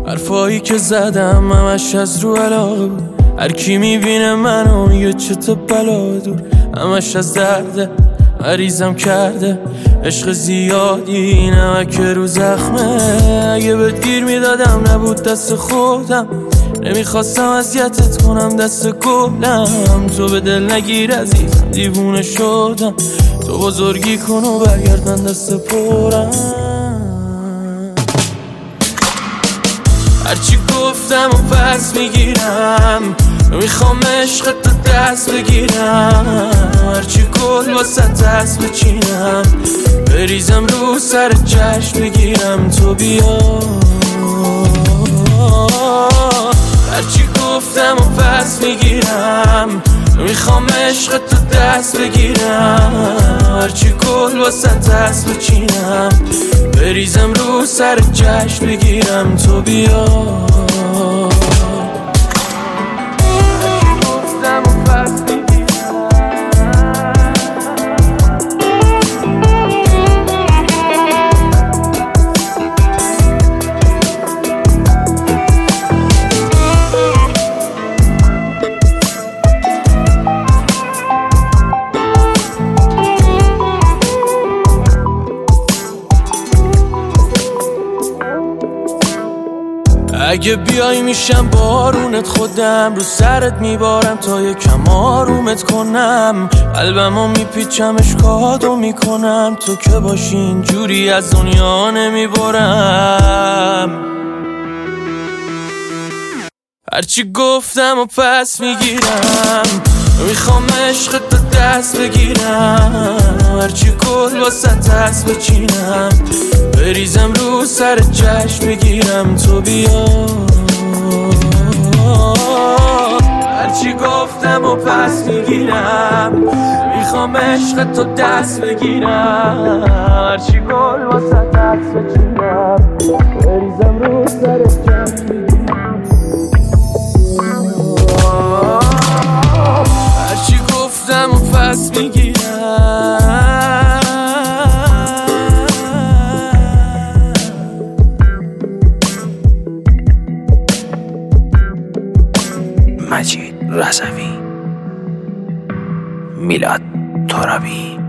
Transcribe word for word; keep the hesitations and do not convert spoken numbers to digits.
حرفایی که زدم همش از رو علاقه بود. هر کی میبینه منو میگه چه تو بلا دور. همش از درده مریضم کرده عشق زیادی نمک رو زخمه. اگه بهت گیر میدادم نبود دست خودم. نمیخواستم اذیتت کنم دست گلم. تو به دل نگیر عزیزم دیوونه شدم. تو بزرگی کن و برگرد من دست پرم. هرچی گفتم و پس میگیرم. میخوام عشق تو دست بگیرم. هرچی گل واسه دست بچینم. بریزم رو سر چشم بگیرم تو بیا. هرچی گفتم و پس میگیرم. میخوام عشق تو دست بگیرم. هرچی گل واسه دست بچینم. بریزم رو سر چشم بگیرم تو بیا. اگه بیای میشم بارونت خودم. رو سرت میبارم تا یکم آرومت کنم. قلبمو میپیچم اشکاتو میکنم. تو که باشی اینجوری از دنیا نمیبارم. هرچی گفتم و پس میگیرم. میخوام عشق تو دست بگیرم. هرچی گل واسه دست بچینم. بریزم رو سر چشم بگیرم تو بیا. هرچی گفتم و پس میگیرم. میخوام عشق تو دست بگیرم. هرچی گل واسه دست بچینم. بریزم رو سر چشم بگیرم. هرچی گفتم و پس میگیرم. مجید رضوی، میلاد ترابی.